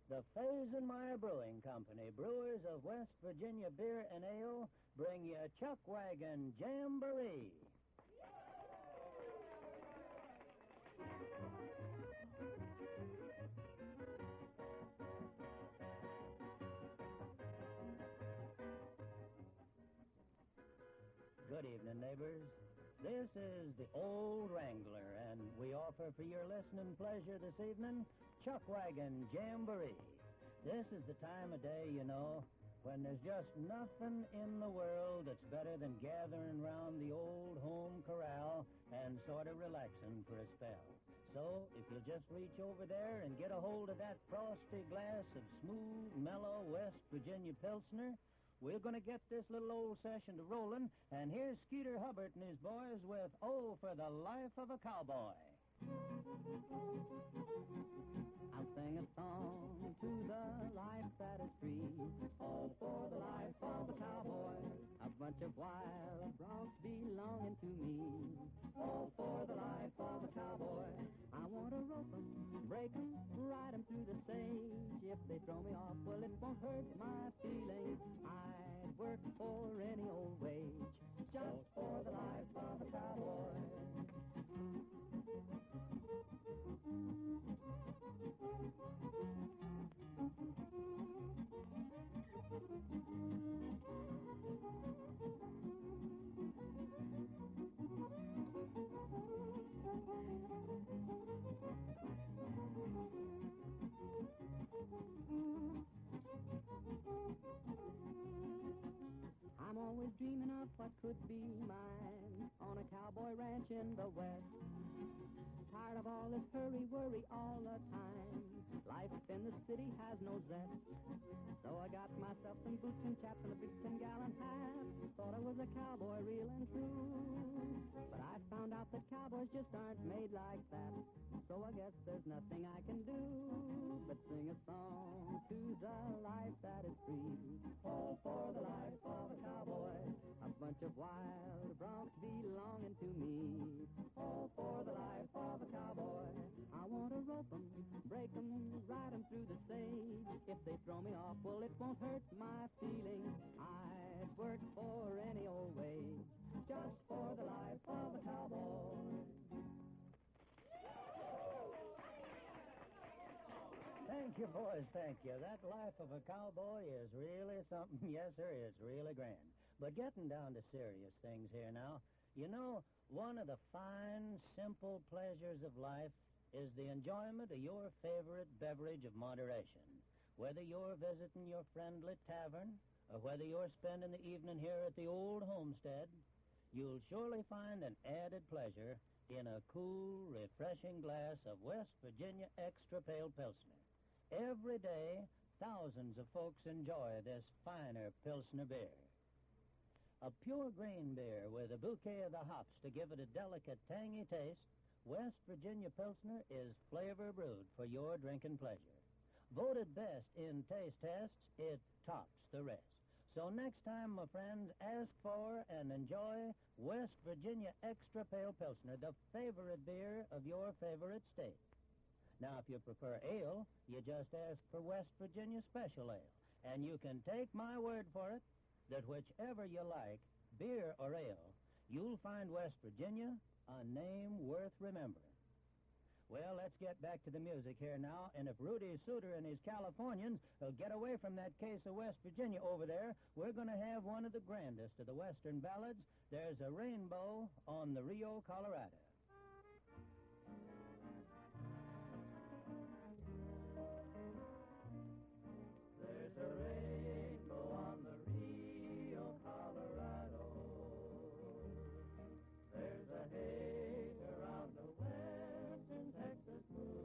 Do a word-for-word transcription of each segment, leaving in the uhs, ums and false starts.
The Fazenmeyer Brewing Company, brewers of West Virginia beer and ale, bring you Chuck Wagon Jamboree. Good evening, neighbors. This is the Old Wrangler, and we offer for your listening pleasure this evening Chuck Wagon Jamboree. This is the time of day, you know, when there's just nothing in the world that's better than gathering round the old home corral and sort of relaxing for a spell. So, if you'll just reach over there and get a hold of that frosty glass of smooth, mellow West Virginia Pilsner, we're going to get this little old session to rolling, and here's Skeeter Hubbard and his boys with Oh, for the Life of a Cowboy. I'll sing a song to the life that is free. Oh, for the life of a cowboy, a bunch of wild broncs belonging to me. Oh, for the life of a cowboy, I want to rope 'em, break 'em, ride 'em through the sage. If they throw me off, well, it won't hurt my feelings. I'd work for any old wage, just for the life of a cowboy. I'm always dreaming of what could be mine on a cowboy ranch in the West. Tired of all this hurry, worry all the time. Life in the city has no zest. So I got myself some boots and chaps and a big ten-gallon hat. Thought I was a cowboy real and true. But I found out that cowboys just aren't made like that. So I guess there's nothing I can do but sing a song to the life that is free. Oh, for the life of a cowboy, a bunch of wild broncs belonging to me. Oh, for the life of a cowboy, I want to rope 'em, break 'em, ride 'em through the sage. If they throw me off, well, it won't hurt my feelings. I'd work for any old wage, just for the life of a cowboy. Thank you, boys, thank you. That life of a cowboy is really something. Yes, sir, it's really grand. But getting down to serious things here now, you know, one of the fine, simple pleasures of life is the enjoyment of your favorite beverage of moderation. Whether you're visiting your friendly tavern or whether you're spending the evening here at the old homestead, you'll surely find an added pleasure in a cool, refreshing glass of West Virginia Extra Pale Pilsner. Every day, thousands of folks enjoy this finer Pilsner beer. A pure grain beer with a bouquet of the hops to give it a delicate, tangy taste, West Virginia Pilsner is flavor brewed for your drinking pleasure. Voted best in taste tests, it tops the rest. So next time, my friends, ask for and enjoy West Virginia Extra Pale Pilsner, the favorite beer of your favorite state. Now, if you prefer ale, you just ask for West Virginia Special Ale. And you can take my word for it that whichever you like, beer or ale, you'll find West Virginia a name worth remembering. Well, let's get back to the music here now, and if Rudy Suter and his Californians will get away from that case of West Virginia over there, we're going to have one of the grandest of the Western ballads. There's a rainbow on the Rio Colorado. There's a rainbow on the Rio Colorado. There's a haze around the western Texas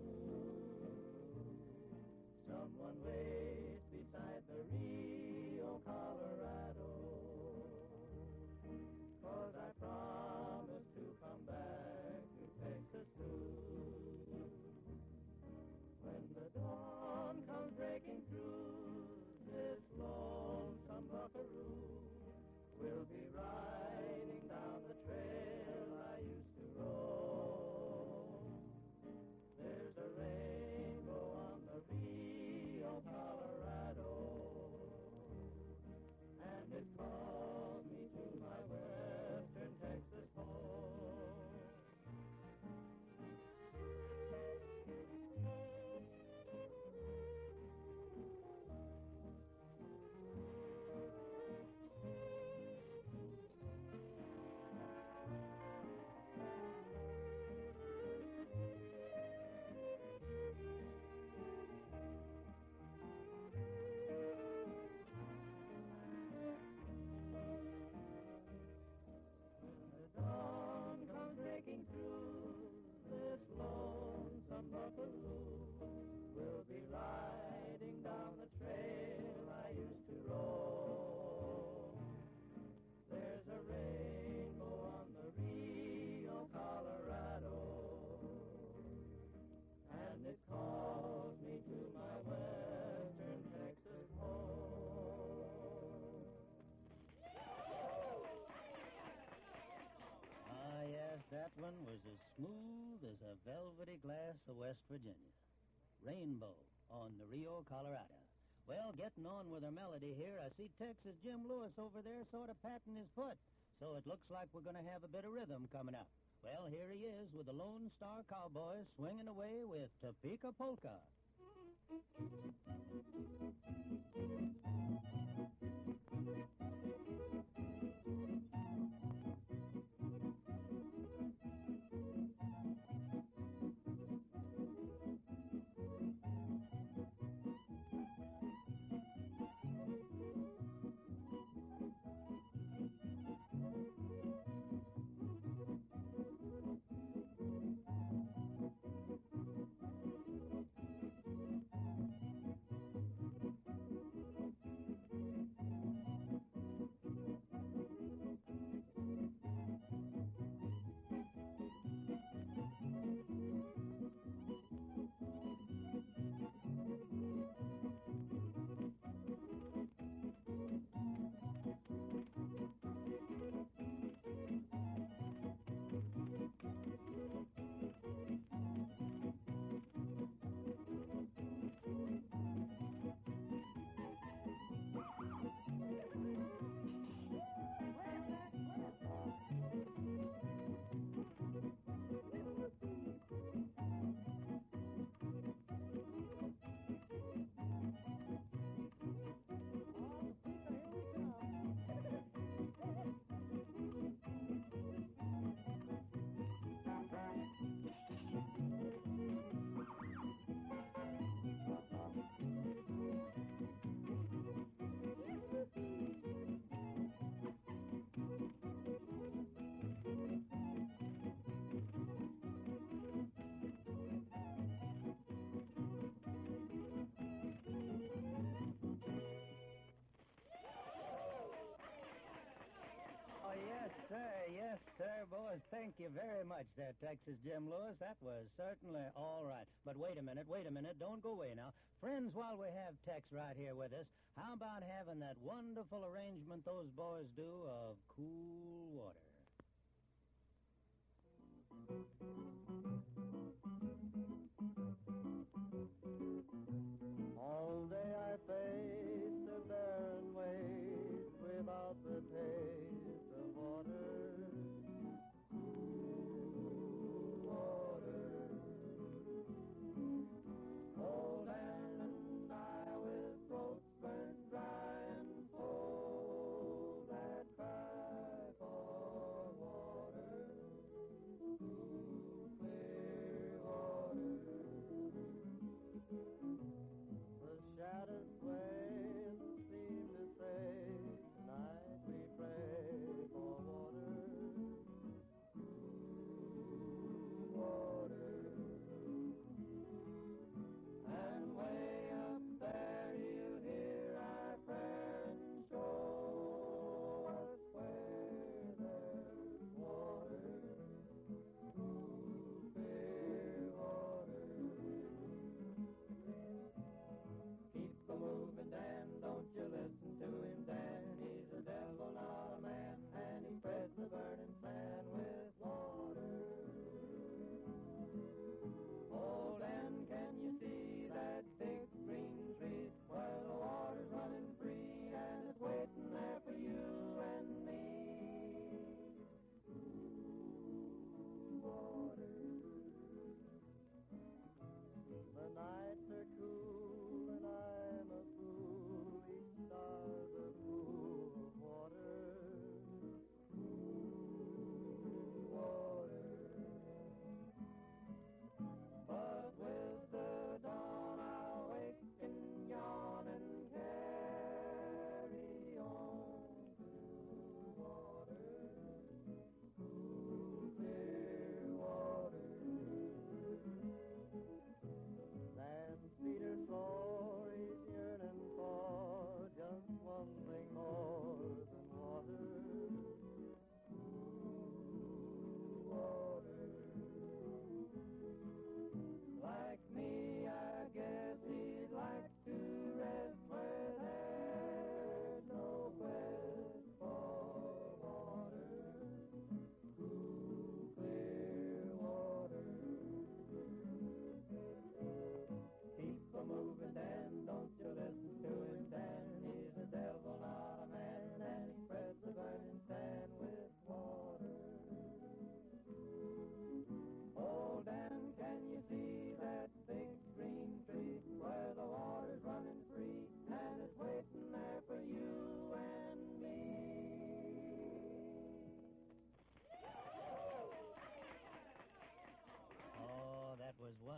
moon. Someone waits beside the Rio Colorado, 'cause I promised to come back one was as smooth as a velvety glass of West Virginia. Rainbow on the Rio Colorado. Well, getting on with her melody here, I see Texas Jim Lewis over there sort of patting his foot. So it looks like we're going to have a bit of rhythm coming up. Well, here he is with the Lone Star Cowboys swinging away with Topeka Polka. Oh, yes, sir. Yes, sir, boys. Thank you very much there, Texas Jim Lewis. That was certainly all right. But wait a minute, wait a minute. Don't go away now. Friends, while we have Tex right here with us, how about having that wonderful arrangement those boys do of Cool Water? All day I face the barren waste without the taste of water. Cool water. Old and I with throats burned dry and cold that cry for water. Cool, clear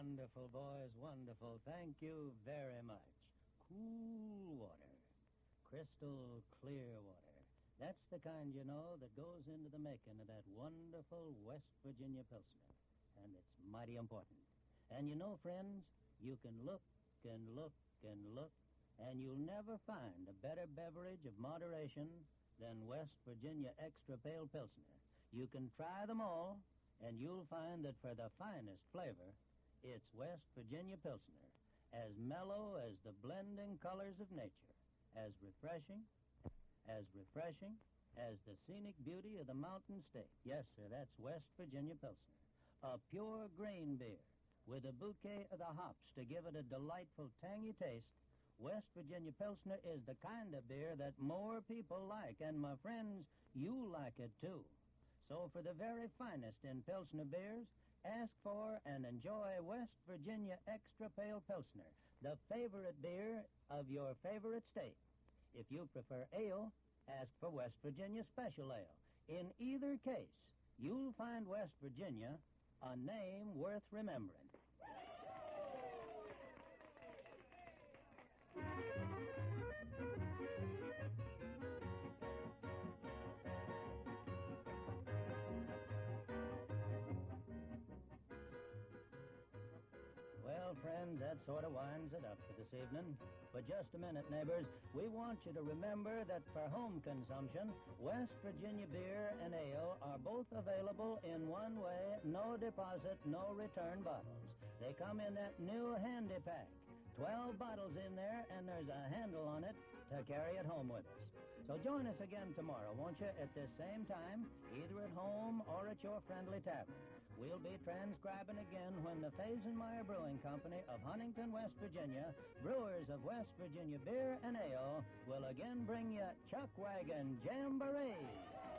Wonderful, boys, wonderful. Thank you very much. Cool water. Crystal clear water. That's the kind, you know, that goes into the making of that wonderful West Virginia Pilsner. And it's mighty important. And you know, friends, you can look and look and look, and you'll never find a better beverage of moderation than West Virginia Extra Pale Pilsner. You can try them all, and you'll find that for the finest flavor, it's West Virginia Pilsner, as mellow as the blending colors of nature, as refreshing, as refreshing as the scenic beauty of the mountain state. Yes, sir, that's West Virginia Pilsner, a pure grain beer with a bouquet of the hops to give it a delightful tangy taste. West Virginia Pilsner is the kind of beer that more people like, and my friends, you like it too. So for the very finest in Pilsner beers, ask for and enjoy West Virginia Extra Pale Pilsner, the favorite beer of your favorite state. If you prefer ale, ask for West Virginia Special Ale. In either case, you'll find West Virginia a name worth remembering. Well, friends, that sort of winds it up for this evening. But just a minute, neighbors. We want you to remember that for home consumption, West Virginia beer and ale are both available in one way, no deposit, no return bottles. They come in that new handy pack. Twelve bottles in there, and there's a handle on it to carry it home with us. So join us again tomorrow, won't you, at this same time, either at home or at your friendly tavern. We'll be transcribing again when the Fazenmeyer Brewing Company of Huntington, West Virginia, brewers of West Virginia beer and ale, will again bring you Chuck Wagon Jamboree.